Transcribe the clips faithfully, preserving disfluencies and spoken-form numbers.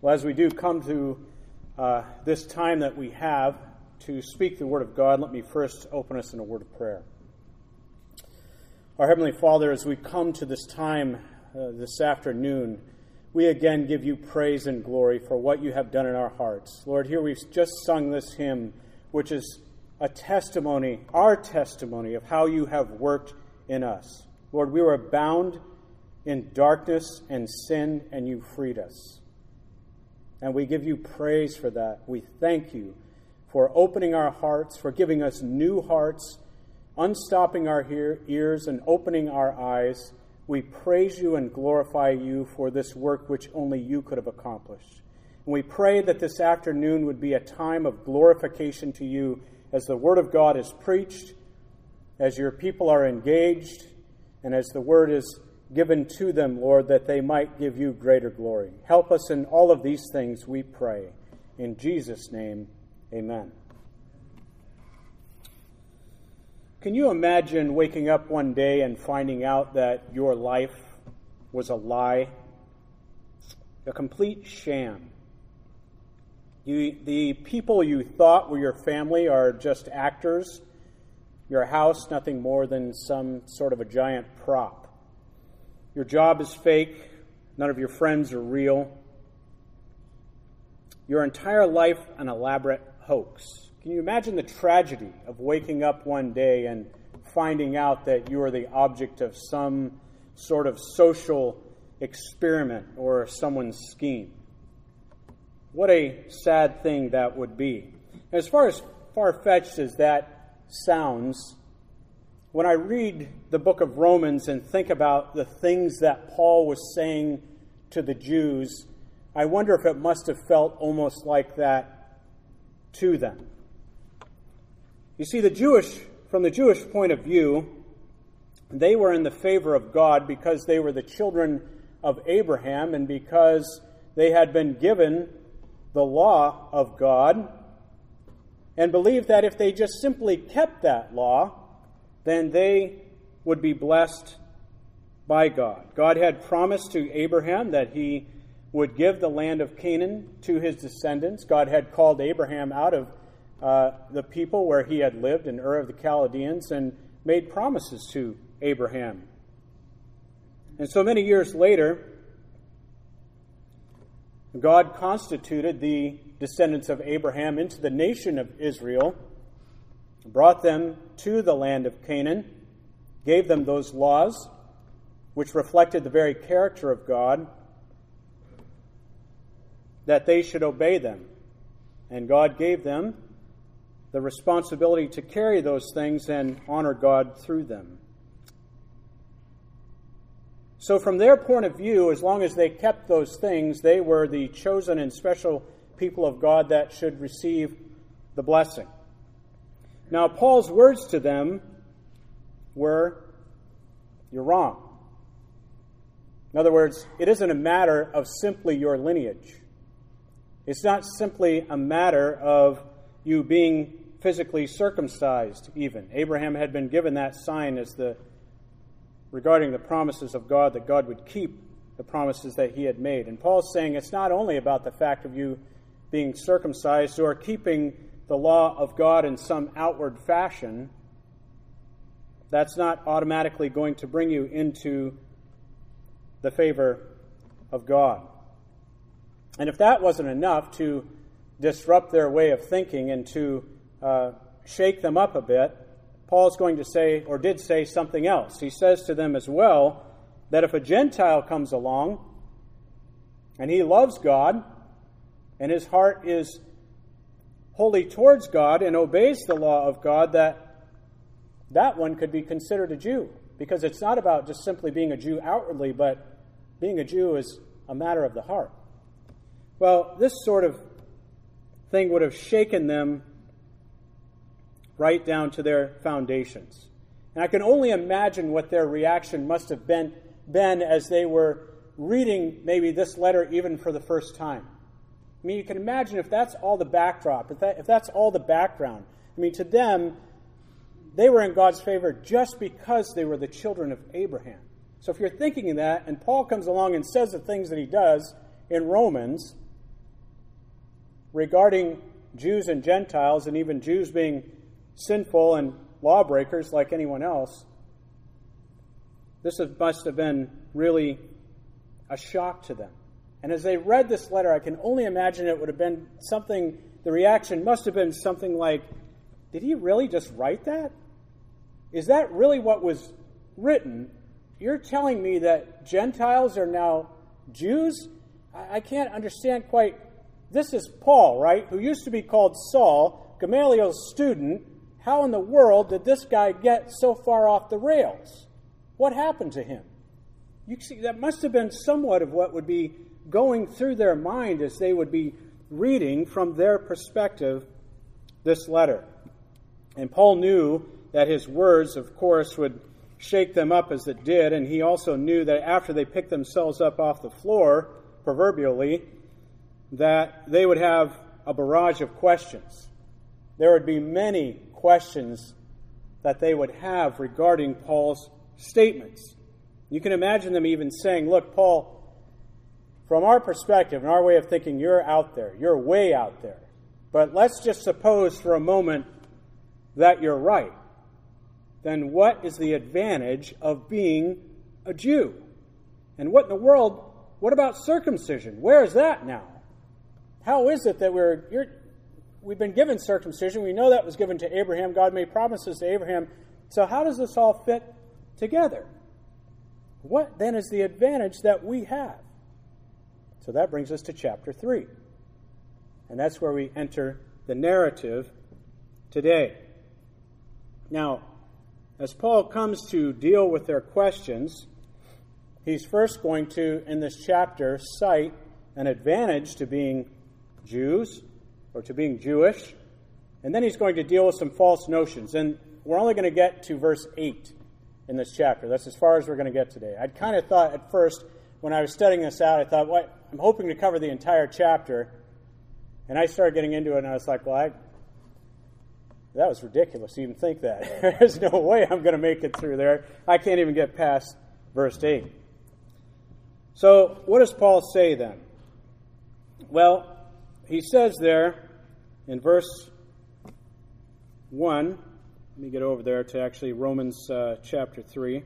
Well, as we do come to uh, this time that we have to speak the Word of God, let me first open us in a word of prayer. Our Heavenly Father, as we come to this time uh, this afternoon, we again give you praise and glory for what you have done in our hearts. Lord, here we've just sung this hymn, which is a testimony, our testimony of how you have worked in us. Lord, we were bound in darkness and sin, and you freed us. And we give you praise for that. We thank you for opening our hearts, for giving us new hearts, unstopping our hear- ears and opening our eyes. We praise you and glorify you for this work which only you could have accomplished. And we pray that this afternoon would be a time of glorification to you as the Word of God is preached, as your people are engaged, and as the Word is given to them, Lord, that they might give you greater glory. Help us in all of these things, we pray. In Jesus' name, amen. Can you imagine waking up one day and finding out that your life was a lie, a complete sham? You, the people you thought were your family are just actors. Your house, nothing more than some sort of a giant prop. Your job is fake. None of your friends are real. Your entire life an elaborate hoax. Can you imagine the tragedy of waking up one day and finding out that you are the object of some sort of social experiment or someone's scheme? What a sad thing that would be. As far as far-fetched as that sounds, when I read the book of Romans and think about the things that Paul was saying to the Jews, I wonder if it must have felt almost like that to them. You see, the Jewish, from the Jewish point of view, they were in the favor of God because they were the children of Abraham and because they had been given the law of God and believed that if they just simply kept that law, then they would be blessed by God. God had promised to Abraham that he would give the land of Canaan to his descendants. God had called Abraham out of uh, the people where he had lived in Ur of the Chaldeans and made promises to Abraham. And so many years later, God constituted the descendants of Abraham into the nation of Israel, brought them to the land of Canaan, gave them those laws, which reflected the very character of God, that they should obey them. And God gave them the responsibility to carry those things and honor God through them. So from their point of view, as long as they kept those things, they were the chosen and special people of God that should receive the blessing. Now, Paul's words to them were, you're wrong. In other words, it isn't a matter of simply your lineage. It's not simply a matter of you being physically circumcised, even. Abraham had been given that sign as the regarding the promises of God, that God would keep the promises that he had made. And Paul's saying it's not only about the fact of you being circumcised or keeping the law of God in some outward fashion. That's not automatically going to bring you into the favor of God. And if that wasn't enough to disrupt their way of thinking and to uh, shake them up a bit, Paul's going to say, or did say, something else. He says to them as well that if a Gentile comes along and he loves God and his heart is wholly towards God and obeys the law of God, that that one could be considered a Jew. Because it's not about just simply being a Jew outwardly, but being a Jew is a matter of the heart. Well, this sort of thing would have shaken them right down to their foundations. And I can only imagine what their reaction must have been, been as they were reading maybe this letter even for the first time. I mean, you can imagine if that's all the backdrop, if, that, if that's all the background. I mean, to them, they were in God's favor just because they were the children of Abraham. So if you're thinking of that, and Paul comes along and says the things that he does in Romans, regarding Jews and Gentiles, and even Jews being sinful and lawbreakers like anyone else, this must have been really a shock to them. And as they read this letter, I can only imagine it would have been something, the reaction must have been something like, did he really just write that? Is that really what was written? You're telling me that Gentiles are now Jews? I can't understand quite. This is Paul, right, who used to be called Saul, Gamaliel's student. How in the world did this guy get so far off the rails? What happened to him? You see, that must have been somewhat of what would be going through their mind as they would be reading from their perspective this letter. And Paul knew that his words, of course, would shake them up as it did, and he also knew that after they picked themselves up off the floor, proverbially, that they would have a barrage of questions. There would be many questions that they would have regarding Paul's statements. You can imagine them even saying, look, Paul, from our perspective and our way of thinking, you're out there. You're way out there. But let's just suppose for a moment that you're right. Then what is the advantage of being a Jew? And what in the world, what about circumcision? Where is that now? How is it that we're, you're, we've been given circumcision? We know that was given to Abraham. God made promises to Abraham. So how does this all fit together? What then is the advantage that we have? So that brings us to chapter three. And that's where we enter the narrative today. Now, as Paul comes to deal with their questions, he's first going to, in this chapter, cite an advantage to being Jews or to being Jewish. And then he's going to deal with some false notions. And we're only going to get to verse eight in this chapter. That's as far as we're going to get today. I'd kind of thought at first, when I was studying this out, I thought, well, I'm hoping to cover the entire chapter. And I started getting into it, and I was like, well, I, that was ridiculous to even think that. There's no way I'm going to make it through there. I can't even get past verse eight. So what does Paul say then? Well, he says there in verse one, let me get over there to actually Romans uh, chapter three.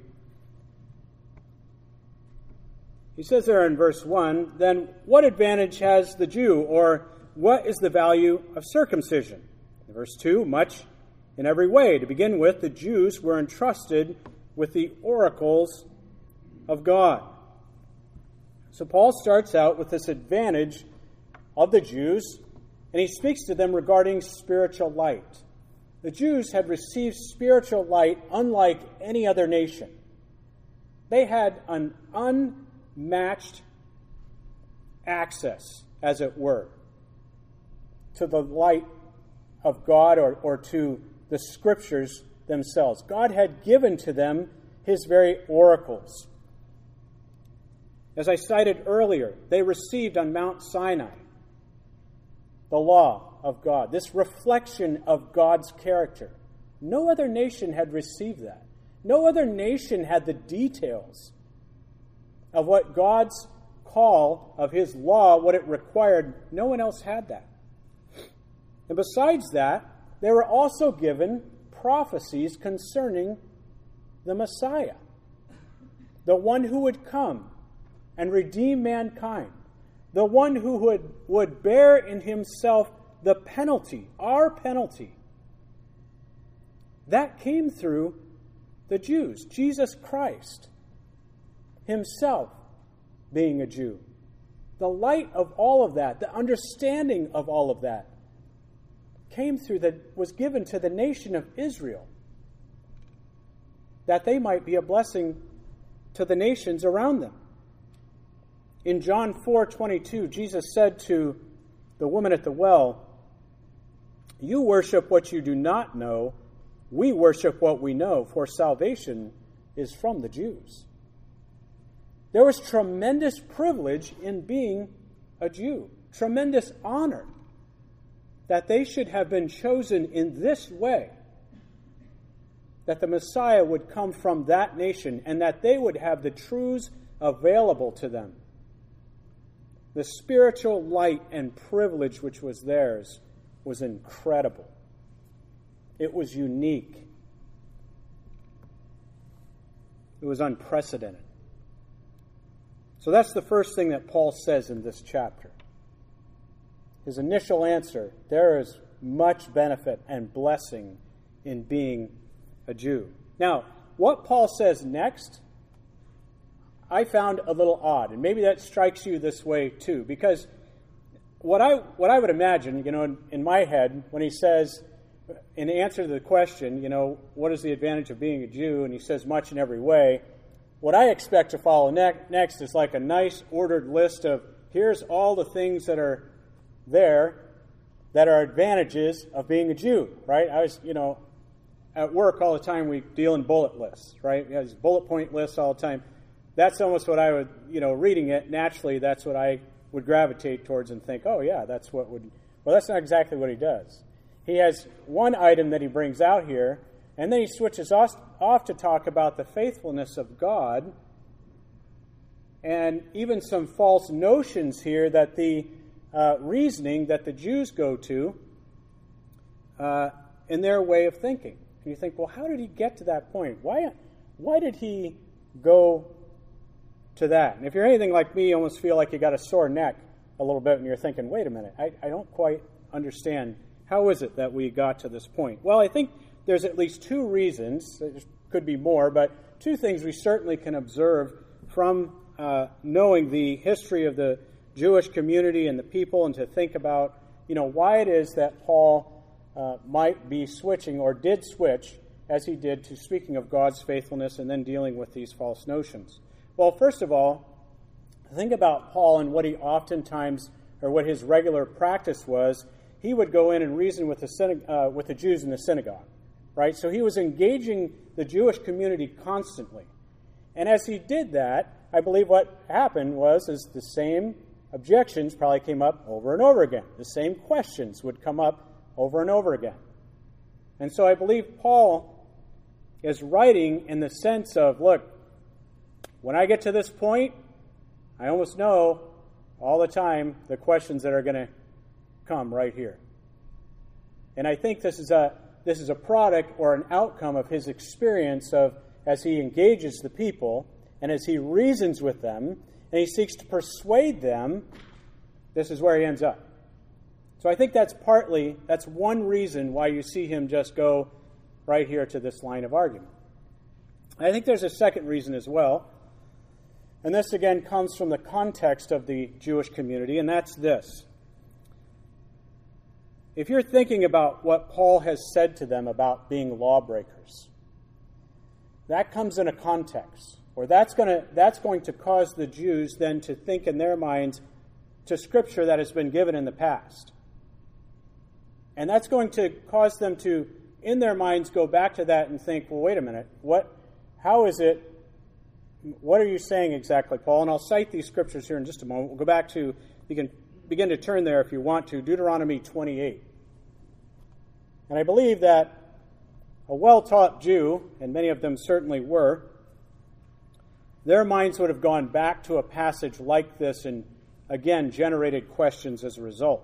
He says there in verse one, then what advantage has the Jew, or what is the value of circumcision? In verse two, much in every way. To begin with, the Jews were entrusted with the oracles of God. So Paul starts out with this advantage of the Jews, and he speaks to them regarding spiritual light. The Jews had received spiritual light unlike any other nation. They had an unmatched access, as it were, to the light of God or, or to the Scriptures themselves. God had given to them His very oracles. As I cited earlier, they received on Mount Sinai the law of God, this reflection of God's character. No other nation had received that. No other nation had the details of what God's call of His law, what it required. No one else had that. And besides that, they were also given prophecies concerning the Messiah, the one who would come and redeem mankind, the one who would, would bear in himself the penalty, our penalty. That came through the Jews, Jesus Christ himself being a Jew. The light of all of that, the understanding of all of that, came through, that was given to the nation of Israel, that they might be a blessing to the nations around them. In John four twenty-two, Jesus said to the woman at the well, "You worship what you do not know. We worship what we know, for salvation is from the Jews." There was tremendous privilege in being a Jew, tremendous honor that they should have been chosen in this way, that the Messiah would come from that nation and that they would have the truths available to them. the spiritual light and privilege which was theirs was incredible. It was unique. It was unprecedented. So that's the first thing that Paul says in this chapter. His initial answer, there is much benefit and blessing in being a Jew. Now, what Paul says next, I found a little odd, and maybe that strikes you this way too, because what I what I would imagine, you know, in, in my head, when he says, in answer to the question, you know, what is the advantage of being a Jew, and he says much in every way, what I expect to follow ne- next is like a nice ordered list of, here's all the things that are there that are advantages of being a Jew, right? I was, you know, at work all the time we deal in bullet lists, right? We have these bullet point lists all the time. That's almost what I would, you know, reading it, naturally that's what I would gravitate towards and think, oh yeah, that's what would, well that's not exactly what he does. He has one item that he brings out here, and then he switches off, off to talk about the faithfulness of God, and even some false notions here that the uh, reasoning that the Jews go to uh, in their way of thinking. And you think, well, how did he get to that point? Why, why did he go to that? And if you're anything like me, you almost feel like you got a sore neck a little bit, and you're thinking, wait a minute, I, I don't quite understand. How is it that we got to this point? Well, I think there's at least two reasons. There could be more, but two things we certainly can observe from uh, knowing the history of the Jewish community and the people, and to think about, you know, why it is that Paul uh, might be switching or did switch as he did to speaking of God's faithfulness and then dealing with these false notions. Well, first of all, think about Paul and what he oftentimes, or what his regular practice was. He would go in and reason with the, syna- uh, with the Jews in the synagogue, right? So he was engaging the Jewish community constantly. And as he did that, I believe what happened was is the same objections probably came up over and over again. The same questions would come up over and over again. And so I believe Paul is writing in the sense of, look, when I get to this point, I almost know all the time the questions that are going to come right here. And I think this is a this is a product or an outcome of his experience of as he engages the people and as he reasons with them and he seeks to persuade them, this is where he ends up. So I think that's partly, that's one reason why you see him just go right here to this line of argument. I think there's a second reason as well, and this again comes from the context of the Jewish community, and that's this. If you're thinking about what Paul has said to them about being lawbreakers, that comes in a context, or that's going to that's going to cause the Jews then to think in their minds to Scripture that has been given in the past. And that's going to cause them to, in their minds, go back to that and think, well, wait a minute, what, how is it, what are you saying exactly, Paul? And I'll cite these Scriptures here in just a moment. We'll go back to, you can begin to turn there if you want to, Deuteronomy twenty-eight. And I believe that a well-taught Jew, and many of them certainly were, their minds would have gone back to a passage like this and, again, generated questions as a result.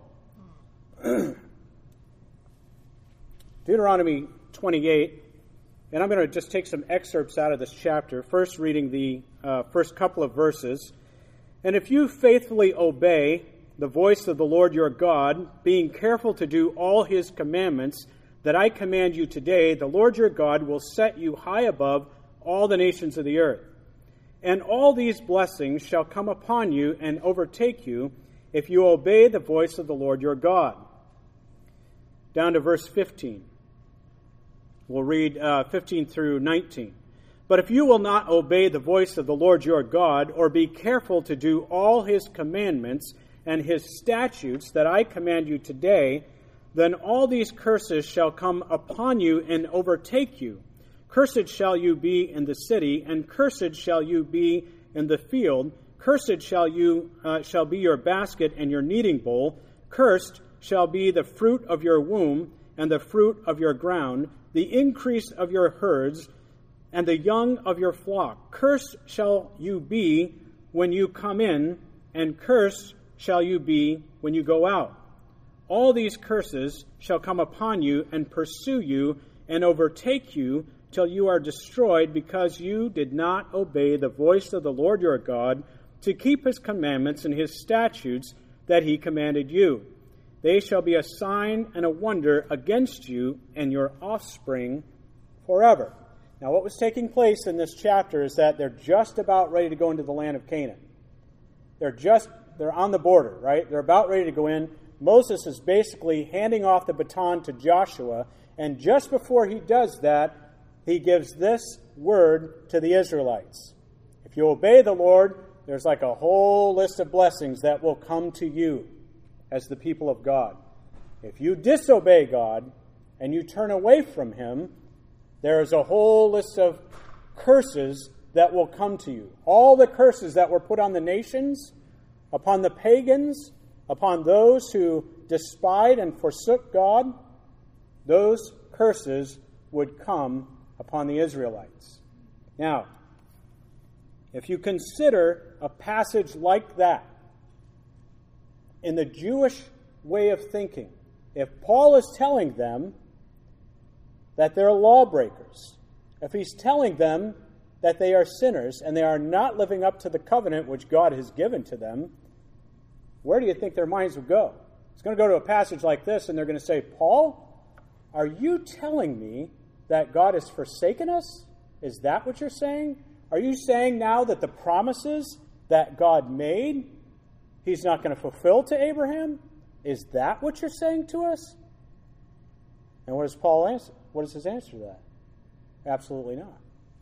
Deuteronomy twenty-eight, and I'm going to just take some excerpts out of this chapter, first reading the uh, first couple of verses. And if you faithfully obey the voice of the Lord your God, being careful to do all his commandments that I command you today, the Lord your God will set you high above all the nations of the earth. And all these blessings shall come upon you and overtake you if you obey the voice of the Lord your God. Down to verse fifteen. We'll read uh, fifteen through nineteen. But if you will not obey the voice of the Lord your God, or be careful to do all his commandments and his statutes that I command you today, then all these curses shall come upon you and overtake you. Cursed shall you be in the city, and cursed shall you be in the field. Cursed shall you uh, shall be your basket and your kneading bowl. Cursed shall be the fruit of your womb and the fruit of your ground, the increase of your herds, and the young of your flock. Cursed shall you be when you come in, and cursed shall you be when you go out. All these curses shall come upon you and pursue you and overtake you till you are destroyed, because you did not obey the voice of the Lord your God to keep his commandments and his statutes that he commanded you. They shall be a sign and a wonder against you and your offspring forever. Now, what was taking place in this chapter is that they're just about ready to go into the land of Canaan. They're just, they're on the border, right? They're about ready to go in. Moses is basically handing off the baton to Joshua, and just before he does that, he gives this word to the Israelites. If you obey the Lord, there's like a whole list of blessings that will come to you as the people of God. If you disobey God and you turn away from him, there is a whole list of curses that will come to you. All the curses that were put on the nations, upon the pagans, upon those who despised and forsook God, those curses would come upon the Israelites. Now, if you consider a passage like that, in the Jewish way of thinking, if Paul is telling them that they're lawbreakers, if he's telling them that they are sinners and they are not living up to the covenant which God has given to them, where do you think their minds would go? It's going to go to a passage like this, and they're going to say, Paul, are you telling me that God has forsaken us? Is that what you're saying? Are you saying now that the promises that God made, he's not going to fulfill to Abraham? Is that what you're saying to us? And what does Paul answer? What is his answer to that? Absolutely not.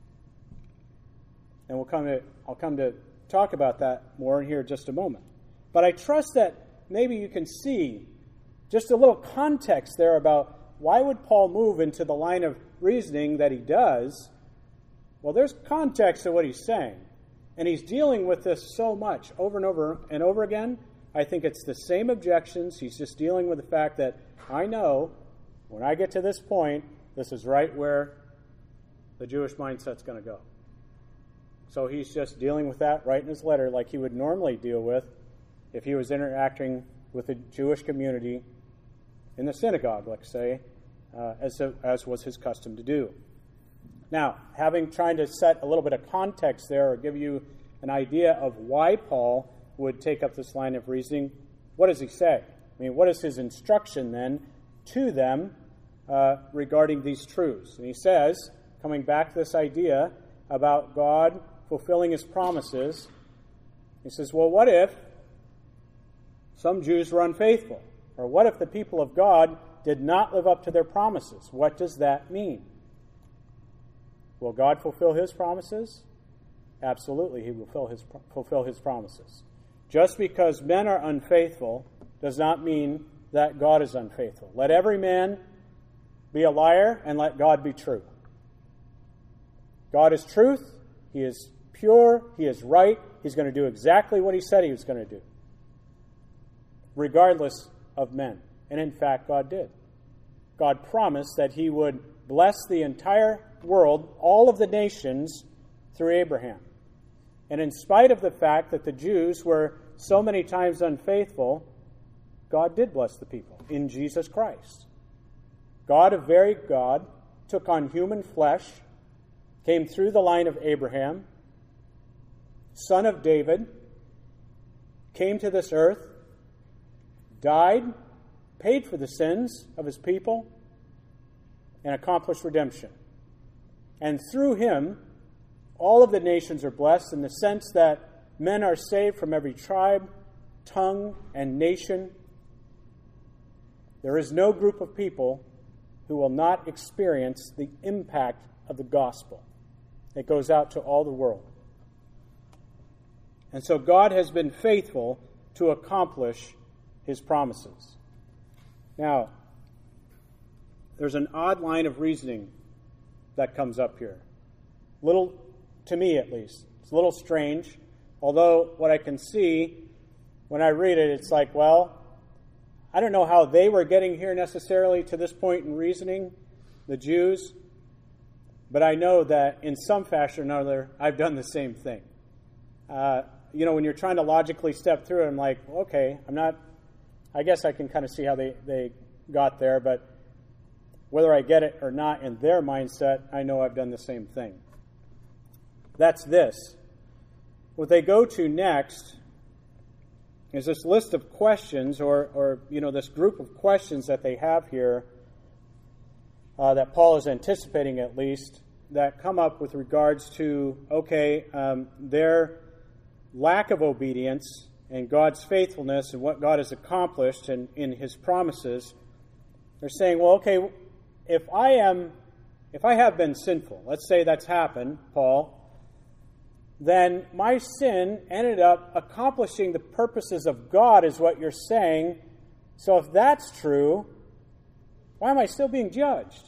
And we'll come to, I'll come to talk about that more in here in just a moment. But I trust that maybe you can see just a little context there about why would Paul move into the line of reasoning that he does. Well, there's context to what he's saying. And he's dealing with this so much over and over and over again. I think it's the same objections. He's just dealing with the fact that I know when I get to this point, this is right where the Jewish mindset's going to go. So he's just dealing with that right in his letter like he would normally deal with if he was interacting with the Jewish community in the synagogue, let's say, uh, as, a, as was his custom to do. Now, having tried to set a little bit of context there or give you an idea of why Paul would take up this line of reasoning, what does he say? I mean, what is his instruction then to them uh, regarding these truths? And he says, coming back to this idea about God fulfilling his promises, he says, well, what if some Jews were unfaithful? Or what if the people of God did not live up to their promises? What does that mean? Will God fulfill his promises? Absolutely, he will fulfill his, fulfill his promises. Just because men are unfaithful does not mean that God is unfaithful. Let every man be a liar and let God be true. God is truth. He is pure. He is right. He's going to do exactly what he said he was going to do, regardless of men. And in fact, God did. God promised that he would bless the entire world, all of the nations, through Abraham. And in spite of the fact that the Jews were so many times unfaithful, God did bless the people in Jesus Christ. God, a very God, took on human flesh, came through the line of Abraham, son of David, came to this earth, died, paid for the sins of his people, and accomplished redemption. And through him, all of the nations are blessed in the sense that men are saved from every tribe, tongue, and nation. There is no group of people who will not experience the impact of the gospel. It goes out to all the world. And so God has been faithful to accomplish his promises. Now, there's an odd line of reasoning that comes up here. Little, to me at least, it's a little strange. Although what I can see when I read it, it's like, well, I don't know how they were getting here necessarily to this point in reasoning, the Jews, but I know that in some fashion or another, I've done the same thing. Uh, you know, when you're trying to logically step through it, I'm like, okay, I'm not, I guess I can kind of see how they, they got there, but whether I get it or not in their mindset, I know I've done the same thing. That's this. What they go to next is this list of questions, or, or you know, this group of questions that they have here, uh, that Paul is anticipating at least, that come up with regards to, okay, um, their lack of obedience and God's faithfulness and what God has accomplished in, in his promises. They're saying, well, okay, if I am, if I have been sinful, let's say that's happened, Paul, then my sin ended up accomplishing the purposes of God, is what you're saying. So if that's true, why am I still being judged?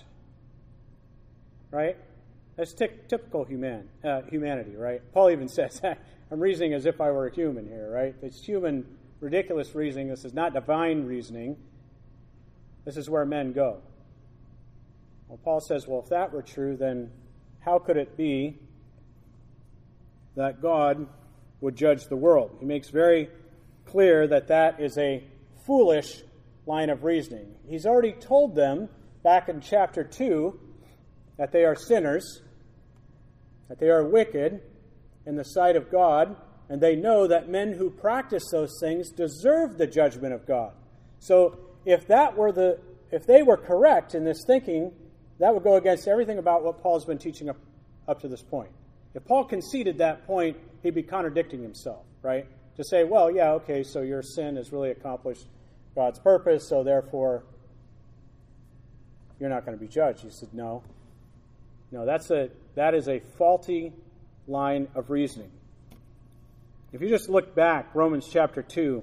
Right? That's t- typical human uh, humanity, right? Paul even says, I'm reasoning as if I were a human here, right? It's human, ridiculous reasoning. This is not divine reasoning. This is where men go. Well, Paul says, well, if that were true, then how could it be that God would judge the world? He makes very clear that that is a foolish line of reasoning. He's already told them back in chapter two that they are sinners, that they are wicked in the sight of God, and they know that men who practice those things deserve the judgment of God. So if that were the, if they were correct in this thinking, that would go against everything about what Paul's been teaching up, up to this point. If Paul conceded that point, he'd be contradicting himself, right? To say, well, yeah, okay, so your sin has really accomplished God's purpose, so therefore you're not going to be judged. He said, no. No, that's a that is a faulty line of reasoning. If you just look back, Romans chapter two,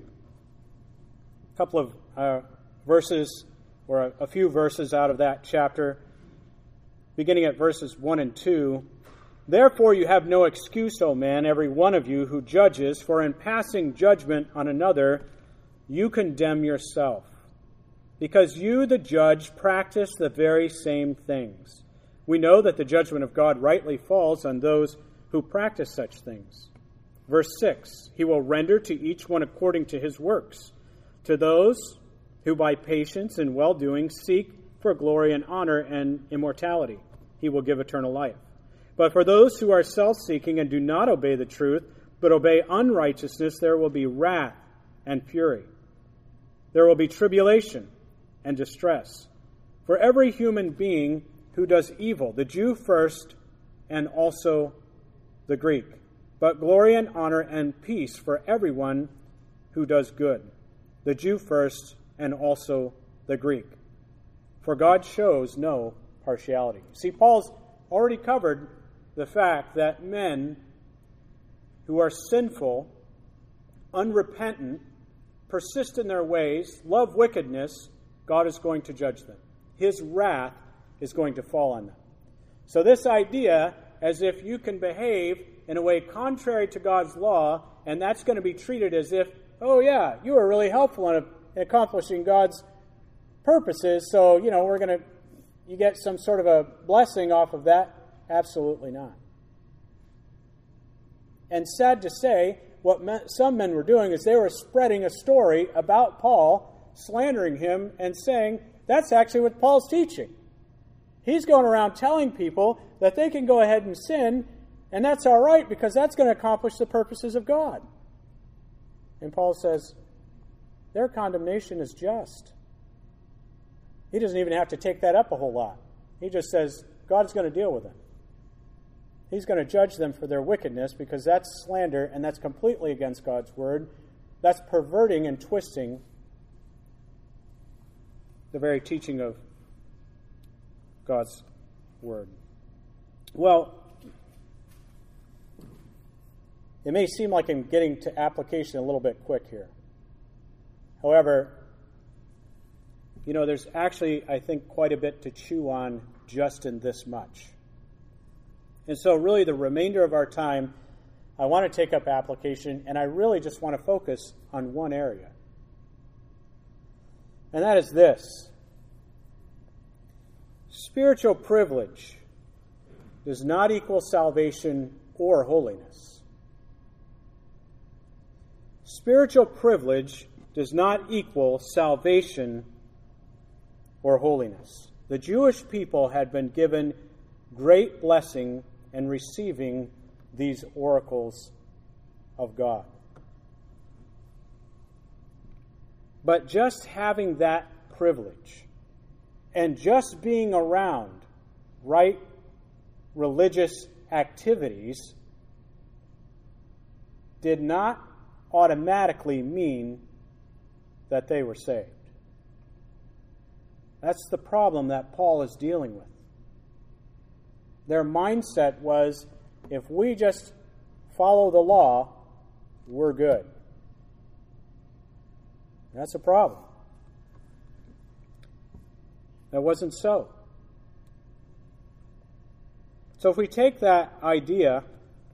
a couple of uh, verses, or a, a few verses out of that chapter, beginning at verses one and two, therefore you have no excuse, O man, every one of you who judges, for in passing judgment on another, you condemn yourself, because you, the judge, practice the very same things. We know that the judgment of God rightly falls on those who practice such things. Verse six, he will render to each one according to his works. To those who by patience and well-doing seek for glory and honor and immortality, he will give eternal life. But for those who are self-seeking and do not obey the truth, but obey unrighteousness, there will be wrath and fury. There will be tribulation and distress for every human being who does evil, the Jew first and also the Greek, but glory and honor and peace for everyone who does good, the Jew first and also the Greek. For God shows no partiality. See, Paul's already covered the fact that men who are sinful, unrepentant, persist in their ways, love wickedness, God is going to judge them. His wrath is going to fall on them. So this idea, as if you can behave in a way contrary to God's law, and that's going to be treated as if, oh yeah, you were really helpful in accomplishing God's purposes, so, you know, we're going to, you get some sort of a blessing off of that. Absolutely not. And sad to say, what men, some men were doing is they were spreading a story about Paul, slandering him, and saying, that's actually what Paul's teaching. He's going around telling people that they can go ahead and sin, and that's all right because that's going to accomplish the purposes of God. And Paul says, their condemnation is just. He doesn't even have to take that up a whole lot. He just says, God's going to deal with them. He's going to judge them for their wickedness because that's slander and that's completely against God's word. That's perverting and twisting the very teaching of God's word. Well, it may seem like I'm getting to application a little bit quick here. However, you know, there's actually, I think, quite a bit to chew on just in this much. And so really the remainder of our time, I want to take up application, and I really just want to focus on one area. And that is this. Spiritual privilege does not equal salvation or holiness. spiritual privilege does not equal salvation or holiness. The Jewish people had been given great blessing in receiving these oracles of God. But just having that privilege and just being around right religious activities did not automatically mean that they were saved. That's the problem that Paul is dealing with. Their mindset was, if we just follow the law, we're good. That's a problem. That wasn't so. So if we take that idea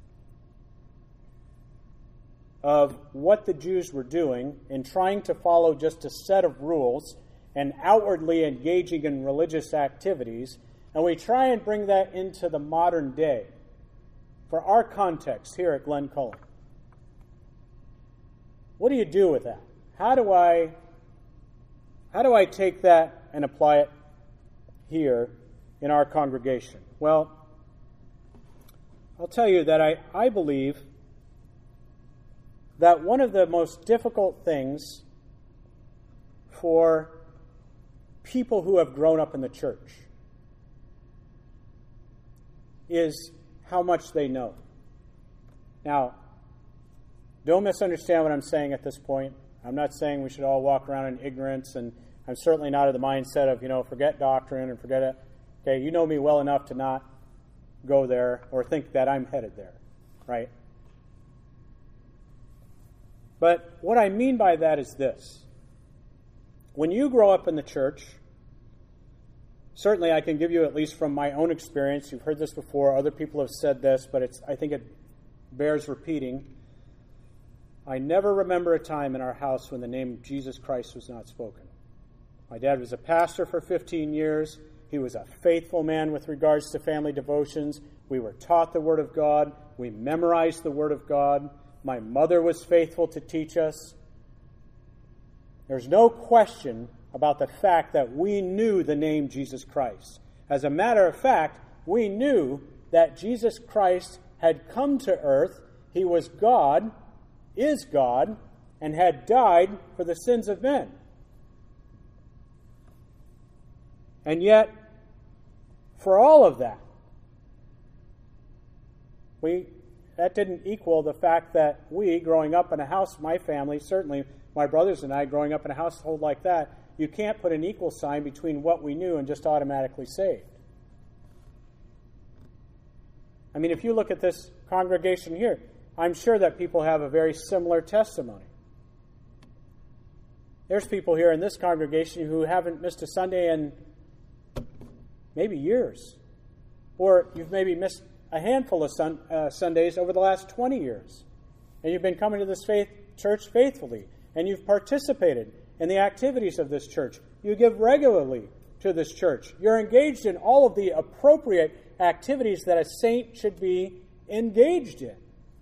of what the Jews were doing in trying to follow just a set of rules and outwardly engaging in religious activities, and we try and bring that into the modern day for our context here at Glen Cullen. What do you do with that? How do I how do I take that and apply it here in our congregation? Well, I'll tell you that I, I believe that one of the most difficult things for people who have grown up in the church is how much they know. Now, don't misunderstand what I'm saying at this point. I'm not saying we should all walk around in ignorance, and I'm certainly not of the mindset of, you know, forget doctrine and forget it. Okay, you know me well enough to not go there or think that I'm headed there, right? But what I mean by that is this. When you grow up in the church, certainly I can give you, at least from my own experience, you've heard this before, other people have said this, but it's I think it bears repeating. I never remember a time in our house when the name of Jesus Christ was not spoken. My dad was a pastor for fifteen years. He was a faithful man with regards to family devotions. We were taught the Word of God. We memorized the Word of God. My mother was faithful to teach us. There's no question about the fact that we knew the name Jesus Christ. As a matter of fact, we knew that Jesus Christ had come to earth. He was God, is God, and had died for the sins of men. And yet, for all of that, we that didn't equal the fact that we, growing up in a house, my family, certainly my brothers and I, growing up in a household like that, you can't put an equal sign between what we knew and just automatically saved. I mean, if you look at this congregation here, I'm sure that people have a very similar testimony. There's people here in this congregation who haven't missed a Sunday in maybe years. Or you've maybe missed a handful of sun, uh, Sundays over the last twenty years. And you've been coming to this faith church faithfully. And you've participated in the activities of this church. You give regularly to this church. You're engaged in all of the appropriate activities that a saint should be engaged in.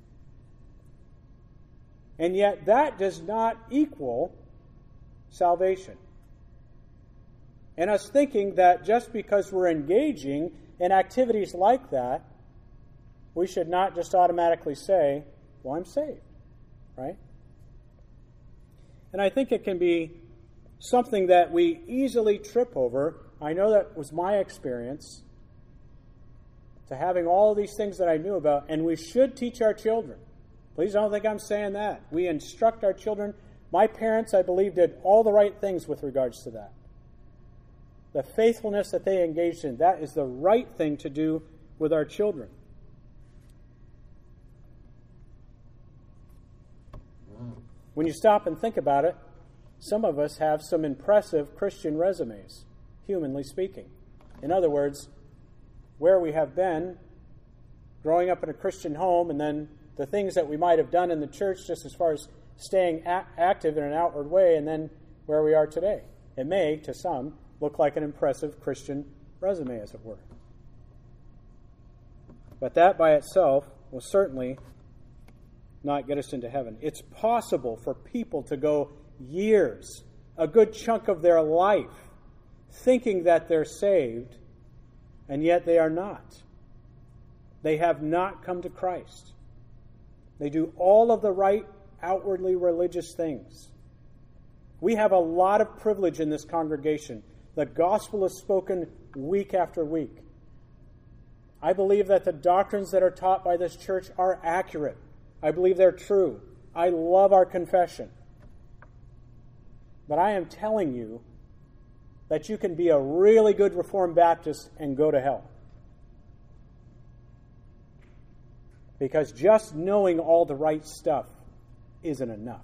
And yet that does not equal salvation. And us thinking that just because we're engaging in activities like that, we should not just automatically say, well, I'm saved, right? And I think it can be something that we easily trip over. I know that was my experience, to having all of these things that I knew about, and we should teach our children. Please don't think I'm saying that. We instruct our children. My parents, I believe, did all the right things with regards to that. The faithfulness that they engaged in, that is the right thing to do with our children. When you stop and think about it, some of us have some impressive Christian resumes, humanly speaking. In other words, where we have been growing up in a Christian home, and then the things that we might have done in the church just as far as staying a- active in an outward way, and then where we are today. It may, to some, look like an impressive Christian resume, as it were. But that by itself will certainly not get us into heaven. It's possible for people to go years, a good chunk of their life, thinking that they're saved, and yet they are not. They have not come to Christ. They do all of the right, outwardly religious things. We have a lot of privilege in this congregation. The gospel is spoken week after week. I believe that the doctrines that are taught by this church are accurate. I believe they're true. I love our confession. But I am telling you that you can be a really good Reformed Baptist and go to hell. Because just knowing all the right stuff isn't enough.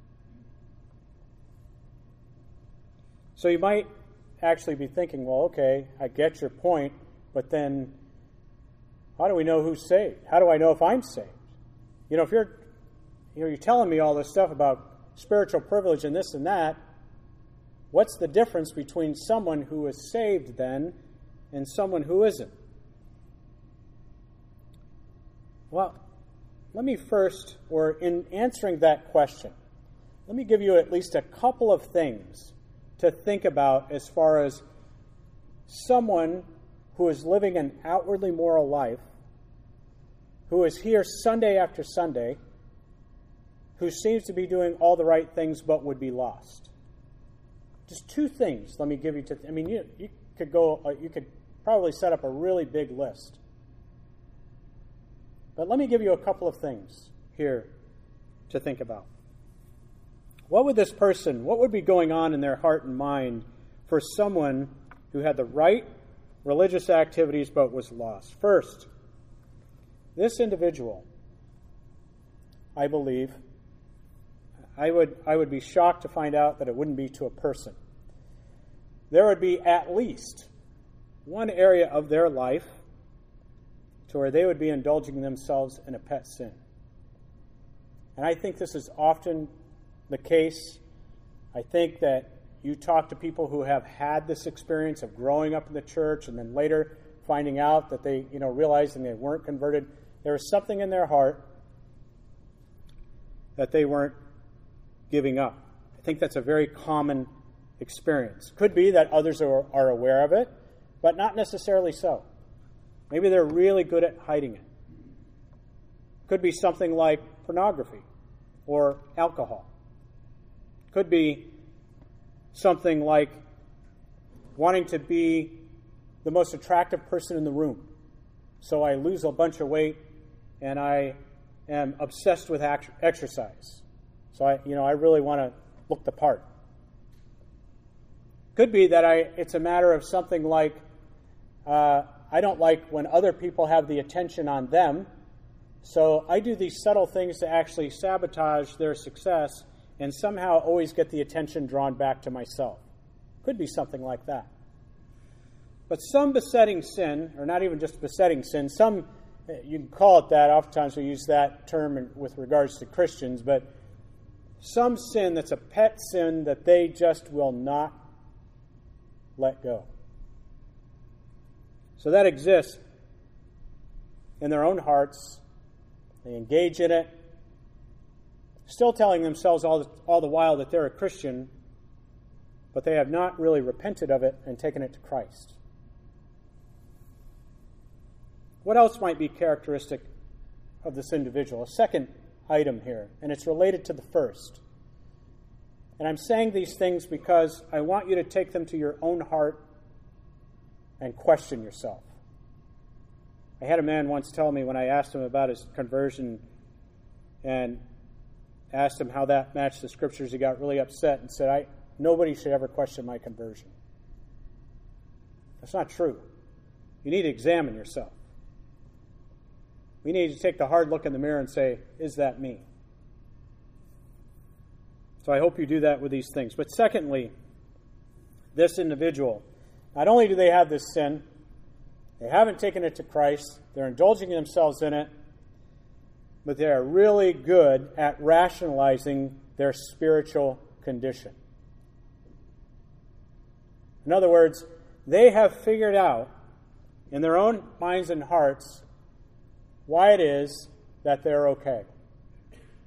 So you might actually be thinking, well, okay, I get your point, but then how do we know who's saved? How do I know if I'm saved? You know, if you're, you know, you're telling me all this stuff about spiritual privilege and this and that, what's the difference between someone who is saved then and someone who isn't? Well, let me first, or in answering that question, let me give you at least a couple of things to think about as far as someone who is living an outwardly moral life, who is here Sunday after Sunday, who seems to be doing all the right things but would be lost. Just two things. Let me give you. To, I mean, you you could go. Uh, you could probably set up a really big list. But let me give you a couple of things here to think about. What would this person? What would be going on in their heart and mind for someone who had the right religious activities but was lost? First, this individual, I believe, I would I would be shocked to find out that it wouldn't be to a person. There would be at least one area of their life to where they would be indulging themselves in a pet sin. And I think this is often the case. I think that you talk to people who have had this experience of growing up in the church and then later finding out that they, you know, realizing they weren't converted. There was something in their heart that they weren't giving up. I think that's a very common experience. Could be that others are, are aware of it, but not necessarily so. Maybe they're really good at hiding it. Could be something like pornography or alcohol. Could be something like wanting to be the most attractive person in the room. So I lose a bunch of weight and I am obsessed with exercise. So I, you know, I really want to look the part. Could be that I, it's a matter of something like, uh, I don't like when other people have the attention on them, so I do these subtle things to actually sabotage their success and somehow always get the attention drawn back to myself. Could be something like that. But some besetting sin, or not even just besetting sin, some, you can call it that, oftentimes we use that term in, with regards to Christians, but some sin that's a pet sin that they just will not let go. So that exists in their own hearts. They engage in it, still telling themselves all the, all the while that they're a Christian, but they have not really repented of it and taken it to Christ. What else might be characteristic of this individual? A second item here, and it's related to the first. And I'm saying these things because I want you to take them to your own heart and question yourself. I had a man once tell me when I asked him about his conversion and asked him how that matched the scriptures, he got really upset and said, "I nobody should ever question my conversion." That's not true. You need to examine yourself. We need to take the hard look in the mirror and say, is that me? So I hope you do that with these things. But secondly, this individual, not only do they have this sin, they haven't taken it to Christ, they're indulging themselves in it, but they are really good at rationalizing their spiritual condition. In other words, they have figured out in their own minds and hearts why it is that they're okay.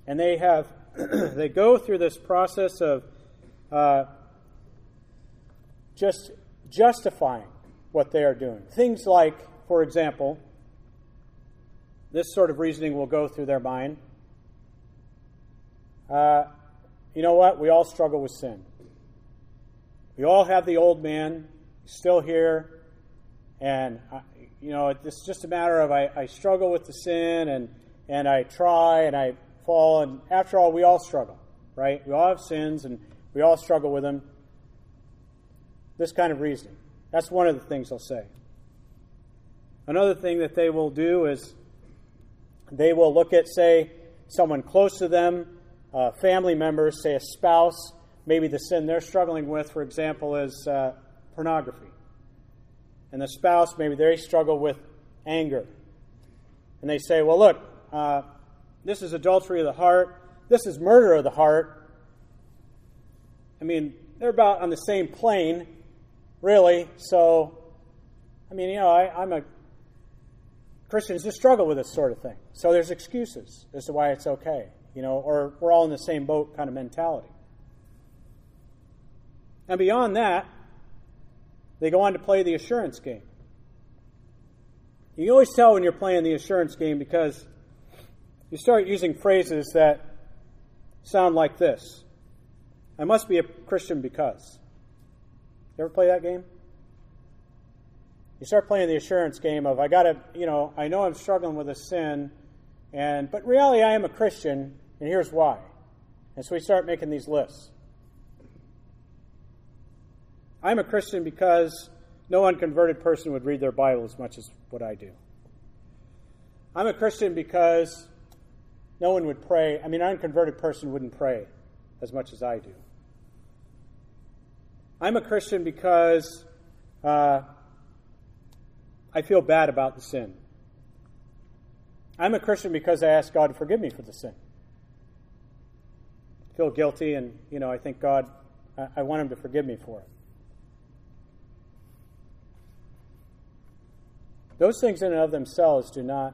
And they have they go through this process of uh, just justifying what they are doing. Things like, for example, this sort of reasoning will go through their mind. Uh, you know what? We all struggle with sin. We all have the old man still here, and I, you know it's just a matter of I, I struggle with the sin, and and I try and I fall, and after all, we all struggle, right? We all have sins, and we all struggle with them. This kind of reasoning. That's one of the things they'll say. Another thing that they will do is they will look at, say, someone close to them, uh, family members, say a spouse. Maybe the sin they're struggling with, for example, is uh, pornography. And the spouse, maybe they struggle with anger. And they say, well, look, uh, this is adultery of the heart. This is murder of the heart. I mean, they're about on the same plane, really. So, I mean, you know, I, I'm a... Christians just struggle with this sort of thing. So there's excuses as to why it's okay, you know, or we're all in the same boat kind of mentality. And beyond that, they go on to play the assurance game. You can always tell when you're playing the assurance game because you start using phrases that sound like this. I must be a Christian because. You ever play that game? You start playing the assurance game of, I gotta, you know, I know I'm struggling with a sin, and but really I am a Christian, and here's why. And so we start making these lists. I'm a Christian because no unconverted person would read their Bible as much as what I do. I'm a Christian because no one would pray. I mean, an unconverted person wouldn't pray as much as I do. I'm a Christian because uh, I feel bad about the sin. I'm a Christian because I ask God to forgive me for the sin. I feel guilty, and, you know, I think God, I, I want Him to forgive me for it. Those things in and of themselves do not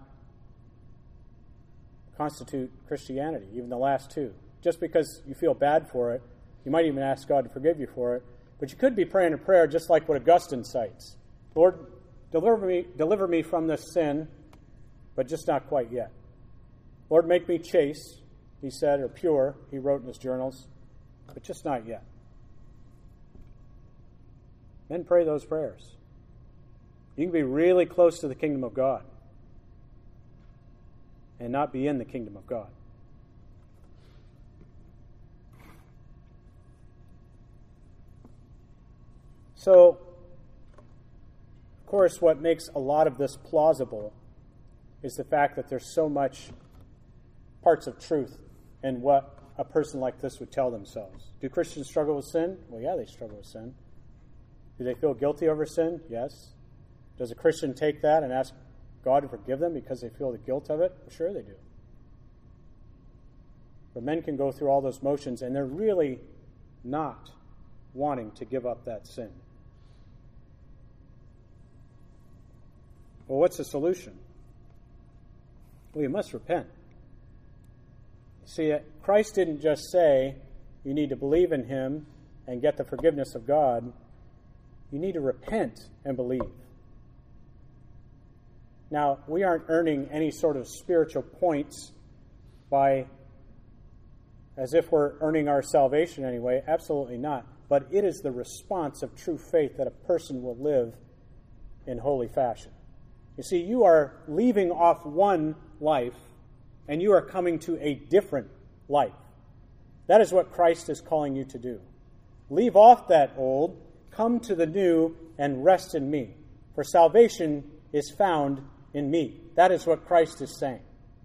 constitute Christianity, even the last two. Just because you feel bad for it, you might even ask God to forgive you for it, but you could be praying a prayer just like what Augustine cites. Lord, deliver me, deliver me from this sin, but just not quite yet. Lord, make me chaste, he said, or pure, he wrote in his journals, but just not yet. Men pray those prayers. You can be really close to the kingdom of God and not be in the kingdom of God. So, of course, what makes a lot of this plausible is the fact that there's so much parts of truth in what a person like this would tell themselves. Do Christians struggle with sin? Well, yeah, they struggle with sin. Do they feel guilty over sin? Yes. Does a Christian take that and ask God to forgive them because they feel the guilt of it? Well, sure they do. But men can go through all those motions and they're really not wanting to give up that sin. Well, what's the solution? Well, you must repent. See, Christ didn't just say you need to believe in Him and get the forgiveness of God. You need to repent and believe. Now, we aren't earning any sort of spiritual points by, as if we're earning our salvation anyway. Absolutely not. But it is the response of true faith that a person will live in holy fashion. You see, you are leaving off one life and you are coming to a different life. That is what Christ is calling you to do. Leave off that old, come to the new, and rest in me. For salvation is found in me. That is what Christ is saying.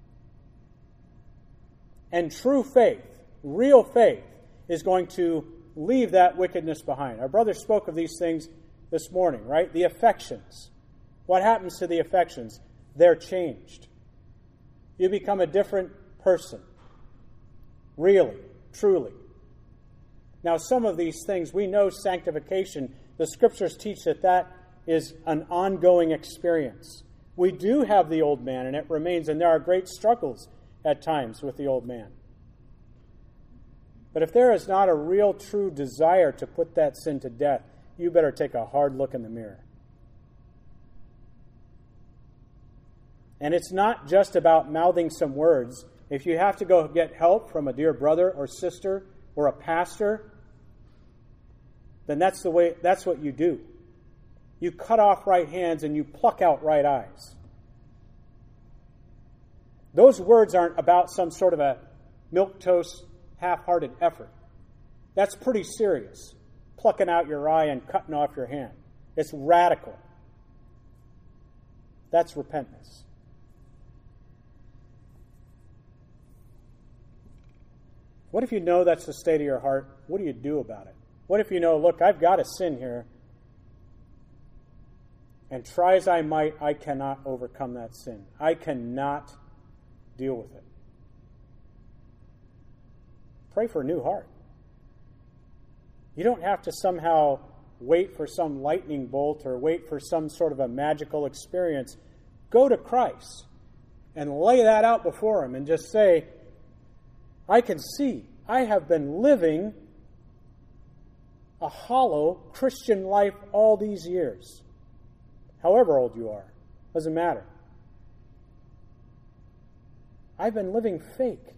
And true faith, real faith, is going to leave that wickedness behind. Our brother spoke of these things this morning, right? The affections. What happens to the affections? They're changed. You become a different person. Really, truly. Now, some of these things, we know sanctification. The Scriptures teach that that is an ongoing experience. We do have the old man, and it remains, and there are great struggles at times with the old man. But if there is not a real, true desire to put that sin to death, you better take a hard look in the mirror. And it's not just about mouthing some words. If you have to go get help from a dear brother or sister or a pastor, then that's the way, that's what you do. You cut off right hands and you pluck out right eyes. Those words aren't about some sort of a milquetoast, half-hearted effort. That's pretty serious. Plucking out your eye and cutting off your hand. It's radical. That's repentance. What if you know that's the state of your heart? What do you do about it? What if you know, look, I've got a sin here, and try as I might, I cannot overcome that sin. I cannot deal with it. Pray for a new heart. You don't have to somehow wait for some lightning bolt or wait for some sort of a magical experience. Go to Christ and lay that out before Him and just say, I can see I have been living a hollow Christian life all these years. However old you are, doesn't matter. I've been living fake.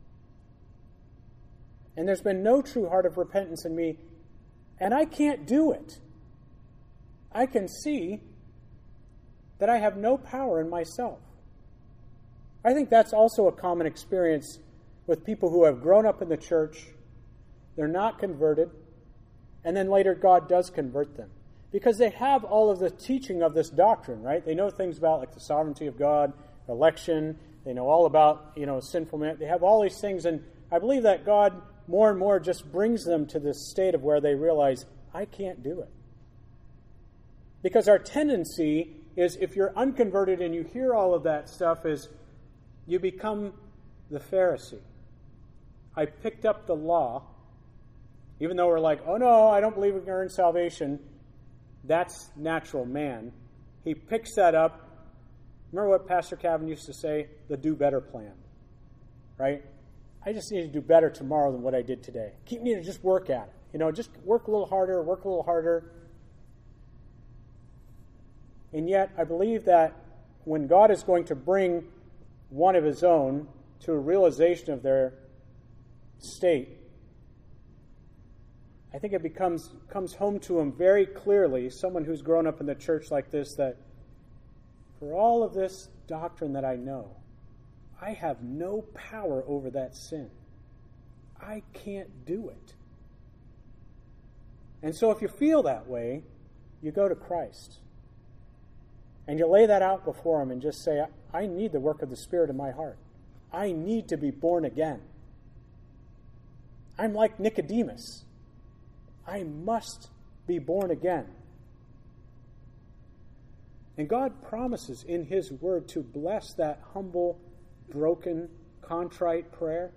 And there's been no true heart of repentance in me, and I can't do it. I can see that I have no power in myself. I think that's also a common experience with people who have grown up in the church. They're not converted, and then later God does convert them. Because they have all of the teaching of this doctrine, right? They know things about like the sovereignty of God, election. They know all about, you know, sinful man. They have all these things, and I believe that God more and more just brings them to this state of where they realize, I can't do it. Because our tendency is, if you're unconverted and you hear all of that stuff, is you become the Pharisee. I picked up the law, even though we're like, oh no, I don't believe we can earn salvation. That's natural man. He picks that up. Remember what Pastor Calvin used to say? The do better plan. Right? I just need to do better tomorrow than what I did today. Keep needing to just work at it. You know, just work a little harder, work a little harder. And yet, I believe that when God is going to bring one of His own to a realization of their state, I think it becomes comes home to him very clearly, someone who's grown up in the church like this, that for all of this doctrine that I know, I have no power over that sin. I can't do it. And so if you feel that way, you go to Christ. And you lay that out before Him and just say, I need the work of the Spirit in my heart. I need to be born again. I'm like Nicodemus. I must be born again. And God promises in His Word to bless that humble, broken, contrite prayer.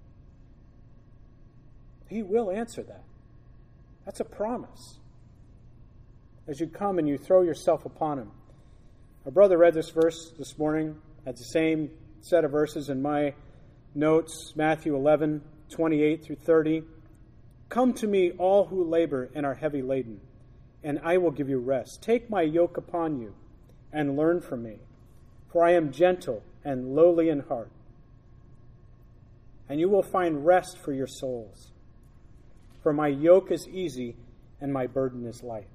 He will answer that. That's a promise. As you come and you throw yourself upon Him. Our brother read this verse this morning. Had the same set of verses in my notes, Matthew eleven, twenty-eight through thirty. Come to me, all who labor and are heavy laden, and I will give you rest. Take my yoke upon you and learn from me, for I am gentle and lowly in heart, and you will find rest for your souls. For my yoke is easy and my burden is light.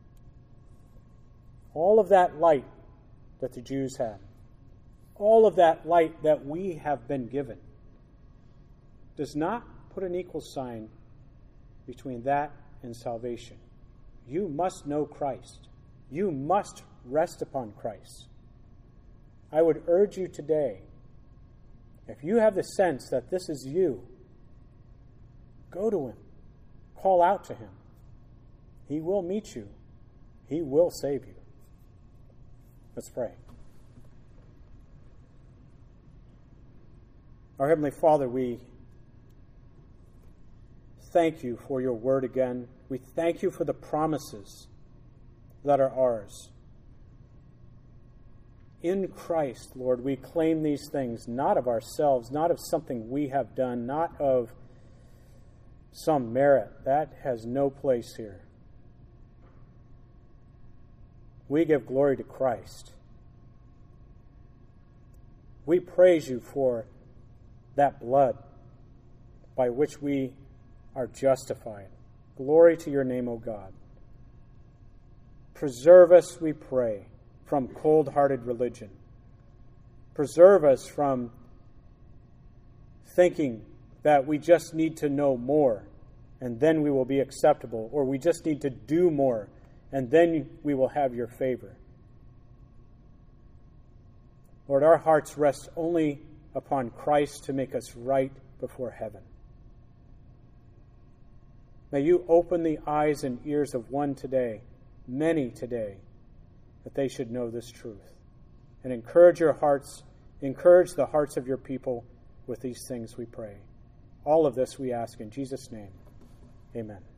All of that light that the Jews had, all of that light that we have been given, does not put an equal sign between that and salvation. You must know Christ. You must rest upon Christ. I would urge you today, if you have the sense that this is you, go to Him. Call out to Him. He will meet you. He will save you. Let's pray. Our Heavenly Father, we thank You for Your word again. We thank You for the promises that are ours. In Christ, Lord, we claim these things, not of ourselves, not of something we have done, not of some merit. That has no place here. We give glory to Christ. We praise you for that blood by which we are justified. Glory to your name, O God. Preserve us, we pray, from cold-hearted religion. Preserve us from thinking that we just need to know more and then we will be acceptable, or we just need to do more and then we will have your favor. Lord, our hearts rest only upon Christ to make us right before heaven. May you open the eyes and ears of one today, many today, that they should know this truth. And encourage your hearts, encourage the hearts of your people with these things, we pray. All of this we ask in Jesus' name. Amen.